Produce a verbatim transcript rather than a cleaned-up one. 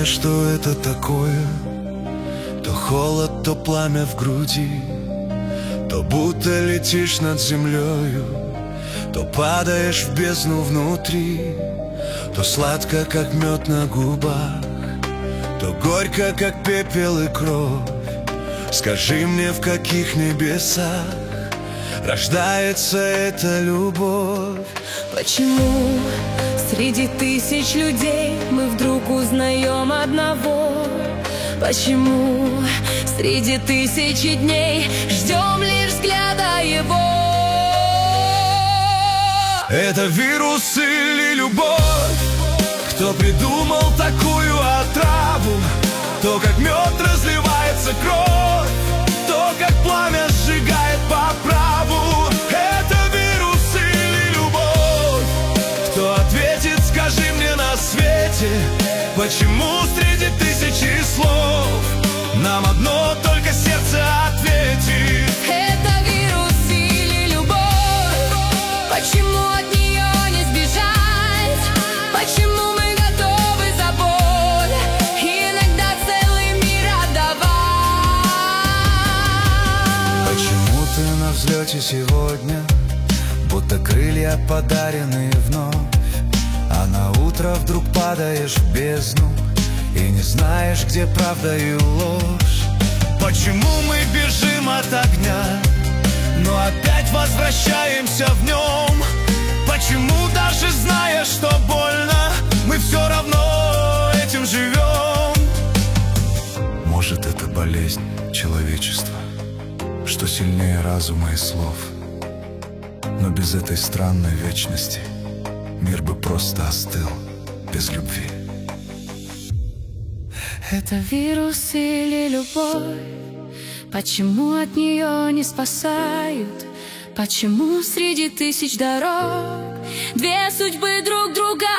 знаешь, что это такое? То холод, то пламя в груди, то будто летишь над землею, то падаешь в бездну внутри, то сладко, как мед на губах, то горько, как пепел и кровь. Скажи мне, в каких небесах рождается эта любовь? Почему среди тысяч людей мы вдруг узнаем одного? Почему среди тысячи дней ждем лишь взгляда его? Это вирус или любовь? Кто придумал такую отраву? То, как мед разливается кровь, то, как пламя сжигает по праву. Это вирус или любовь? Кто ответит, скажи мне на свете, почему среди тысячи слов нам одно только сердце ответит? Это вирус или любовь? Почему от нее не сбежать? Почему мы готовы за боль иногда целый мир отдавать? Почему ты на взлете сегодня, будто крылья подаренные вновь, а на утро вдруг падаешь в бездну и не знаешь, где правда и ложь? Почему мы бежим от огня, но опять возвращаемся в нем? Почему, даже зная, что больно, мы все равно этим живем? Может, это болезнь человечества, что сильнее разума и слов. Но без этой странной вечности мир бы просто остыл без любви. Это вирус или любовь? Почему от нее не спасают? Почему среди тысяч дорог две судьбы друг друга